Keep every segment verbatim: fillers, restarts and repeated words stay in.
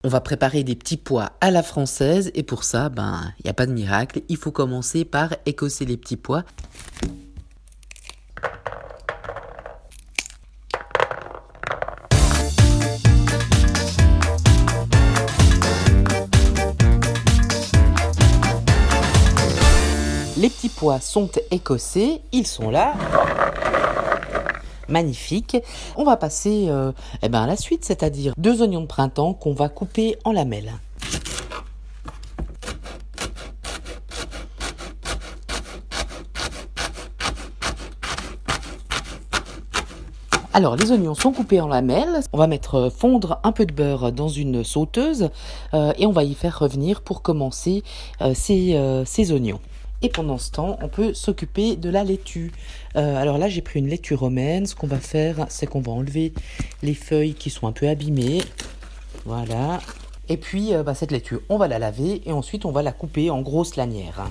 On va préparer des petits pois à la française et pour ça, ben, il n'y a pas de miracle. Il faut commencer par écosser les petits pois. Les petits pois sont écossés, ils sont là. Magnifique. On va passer euh, eh ben, à la suite, c'est-à-dire deux oignons de printemps qu'on va couper en lamelles. Alors, les oignons sont coupés en lamelles. On va mettre fondre un peu de beurre dans une sauteuse euh, et on va y faire revenir pour commencer euh, ces, euh, ces oignons. Et pendant ce temps, on peut s'occuper de la laitue. Euh, alors là, j'ai pris une laitue romaine. Ce qu'on va faire, c'est qu'on va enlever les feuilles qui sont un peu abîmées. Voilà. Et puis, euh, bah, cette laitue, on va la laver et ensuite, on va la couper en grosses lanières.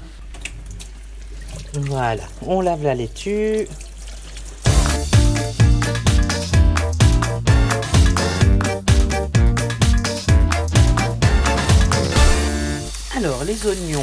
Voilà. On lave la laitue. Alors, les oignons,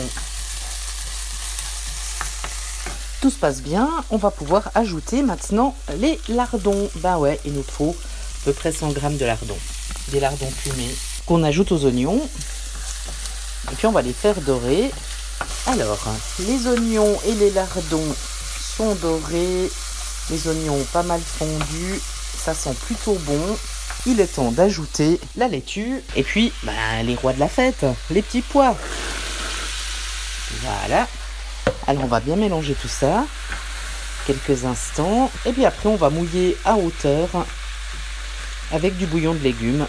tout se passe bien. On va pouvoir ajouter maintenant les lardons. Ben ouais, il nous faut à peu près cent grammes de lardons. Des lardons fumés qu'on ajoute aux oignons. Et puis, on va les faire dorer. Alors, les oignons et les lardons sont dorés. Les oignons pas mal fondus. Ça sent plutôt bon. Il est temps d'ajouter la laitue. Et puis, ben, les rois de la fête, les petits pois. Voilà. Alors, on va bien mélanger tout ça. Quelques instants. Et puis après, on va mouiller à hauteur avec du bouillon de légumes.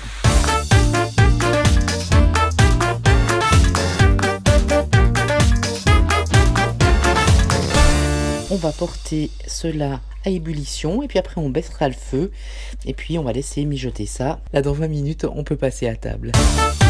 On va porter cela à ébullition et puis après on baissera le feu et puis on va laisser mijoter ça. Là dans vingt minutes on peut passer à table.